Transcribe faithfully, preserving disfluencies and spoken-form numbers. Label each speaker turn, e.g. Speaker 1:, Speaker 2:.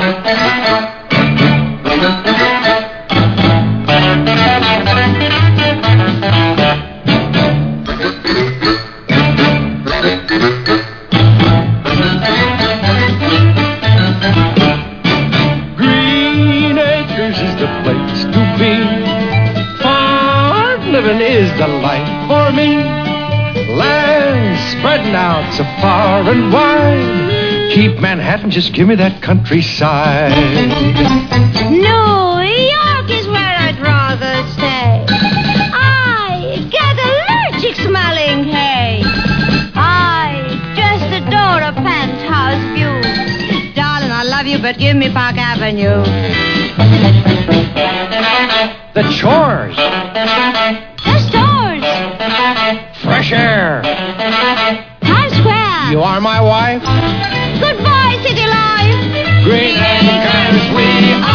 Speaker 1: Green Acres is the place to be. Farm living is the life for me. Land spreading out so far and wide. Keep Manhattan, just give me that countryside.
Speaker 2: New York is where I'd rather stay. I get allergic smelling hay. I just adore a penthouse view. Darling, I love you, but give me Park Avenue.
Speaker 1: The chores.
Speaker 2: The stores.
Speaker 1: Fresh air.
Speaker 2: Times Square.
Speaker 1: You are my wife.
Speaker 2: Goodbye, city life.
Speaker 1: Green Acres we